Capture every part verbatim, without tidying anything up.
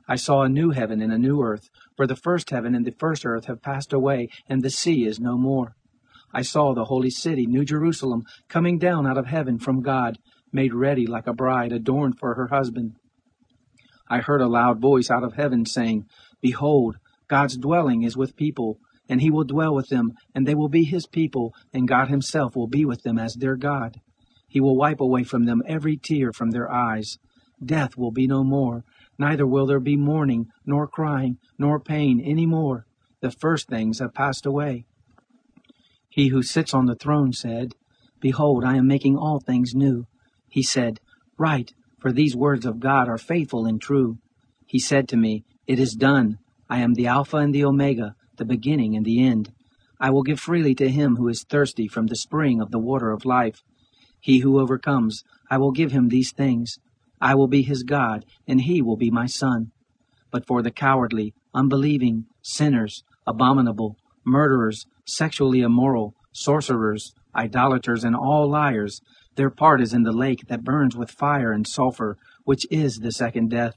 I saw a new heaven and a new earth, for the first heaven and the first earth have passed away, and the sea is no more. I saw the holy city, New Jerusalem, coming down out of heaven from God, made ready like a bride adorned for her husband. I heard a loud voice out of heaven saying, Behold, God's dwelling is with people, and he will dwell with them, and they will be his people, and God himself will be with them as their God. He will wipe away from them every tear from their eyes. Death will be no more, neither will there be mourning, nor crying, nor pain any more. The first things have passed away. He who sits on the throne said, Behold, I am making all things new. He said, Write, for these words of God are faithful and true. He said to me, It is done. I am the Alpha and the Omega, the beginning and the end. I will give freely to him who is thirsty from the spring of the water of life. He who overcomes, I will give him these things. I will be his God, and he will be my son. But for the cowardly, unbelieving, sinners, abominable, murderers, sexually immoral, sorcerers, idolaters, and all liars, their part is in the lake that burns with fire and sulfur, which is the second death.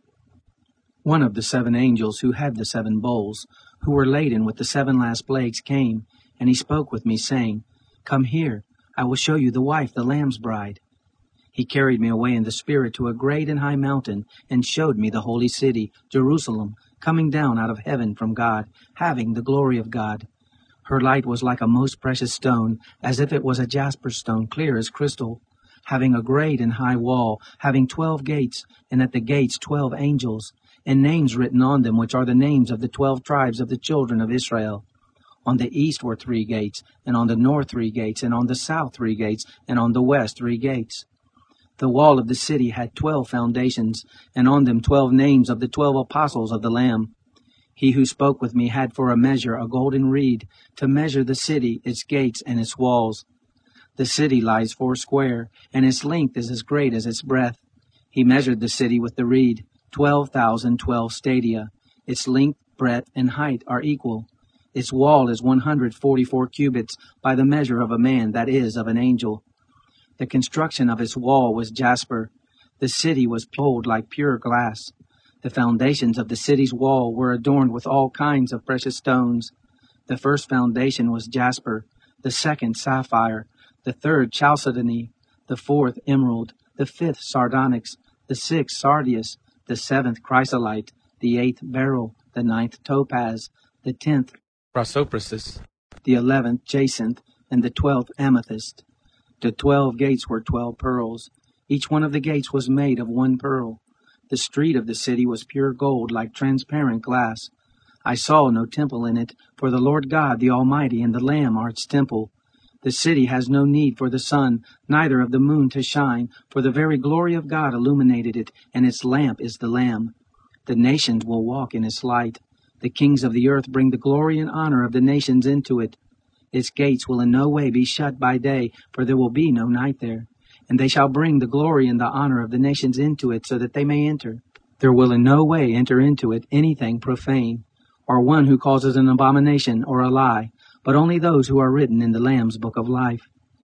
One of the seven angels who had the seven bowls, who were laden with the seven last plagues, came, and he spoke with me, saying, Come here, I will show you the wife, the Lamb's bride. He carried me away in the Spirit to a great and high mountain, and showed me the holy city, Jerusalem, coming down out of heaven from God, having the glory of God. Her light was like a most precious stone, as if it was a jasper stone, clear as crystal, having a great and high wall, having twelve gates, and at the gates twelve angels, and names written on them, which are the names of the twelve tribes of the children of Israel. On the east were three gates, and on the north three gates, and on the south three gates, and on the west three gates. The wall of the city had twelve foundations, and on them twelve names of the twelve apostles of the Lamb. He who spoke with me had for a measure a golden reed, to measure the city, its gates, and its walls. The city lies foursquare, and its length is as great as its breadth. He measured the city with the reed, twelve thousand twelve stadia. Its length, breadth, and height are equal. Its wall is one hundred forty-four cubits, by the measure of a man, that is, of an angel. The construction of its wall was jasper. The city was gold like pure glass. The foundations of the city's wall were adorned with all kinds of precious stones. The first foundation was jasper, the second sapphire, the third chalcedony, the fourth emerald, the fifth sardonyx, the sixth sardius, the seventh chrysolite, the eighth beryl, the ninth topaz, the tenth chrysoprasus, the eleventh jacinth, and the twelfth amethyst. The twelve gates were twelve pearls. Each one of the gates was made of one pearl. The street of the city was pure gold, like transparent glass. I saw no temple in it, for the Lord God, the Almighty, and the Lamb are its temple. The city has no need for the sun, neither of the moon to shine, for the very glory of God illuminated it, and its lamp is the Lamb. The nations will walk in its light. The kings of the earth bring the glory and honor of the nations into it. Its gates will in no way be shut by day, for there will be no night there. And they shall bring the glory and the honor of the nations into it, so that they may enter. There will in no way enter into it anything profane, or one who causes an abomination or a lie, but only those who are written in the Lamb's book of life.